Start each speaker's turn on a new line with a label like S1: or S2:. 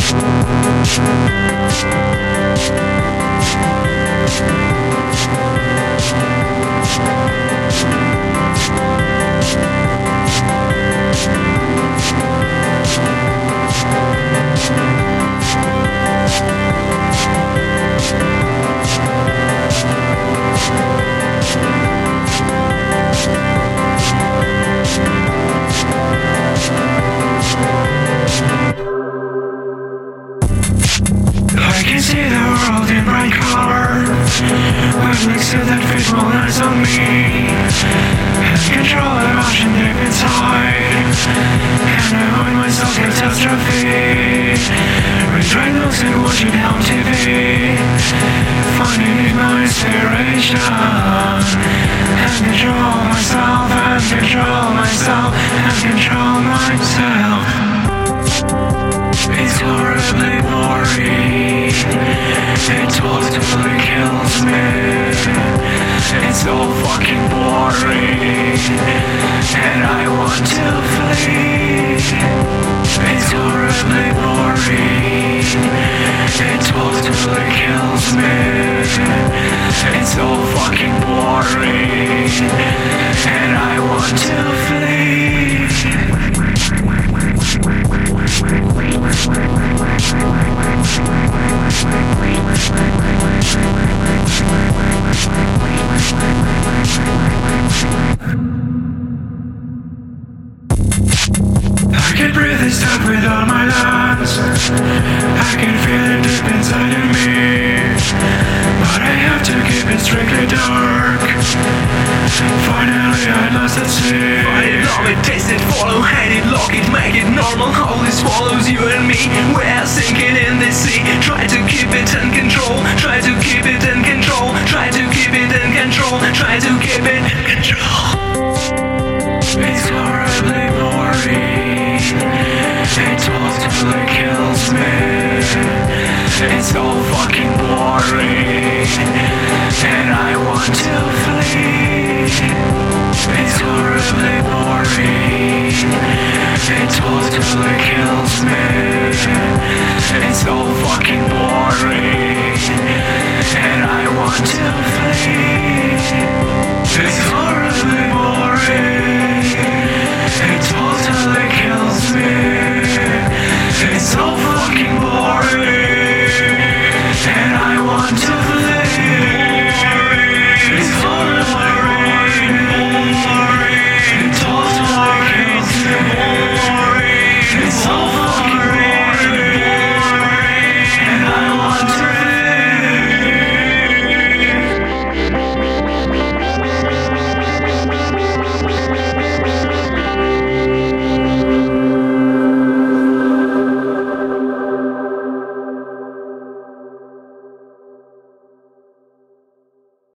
S1: I can see the world in bright colors, with links to that faithful eyes on me, and control the emotion deep inside, and I avoid myself catastrophe, retrain looks and watching on TV, finding my inspiration, and control myself, and control myself, and control myself. It's horribly boring, it totally kills me. It's so fucking boring, and I want to flee. It's horribly boring, it totally kills me. It's so fucking boring, and I want to flee. I can breathe this stuff with all my lungs. I can feel it deep inside of me, but I have to keep it strictly dark. Finally I lost at sea.
S2: Find it, love it, taste it, follow, hate it, lock it, make it normal. How this follows you and me. We're sinking in the sea. Try to keep it in control. Try to keep it in control. Try to keep it in control. Try to keep it in control.
S1: It's horribly boring, it totally kills me. It's so fucking boring, and I want to flee.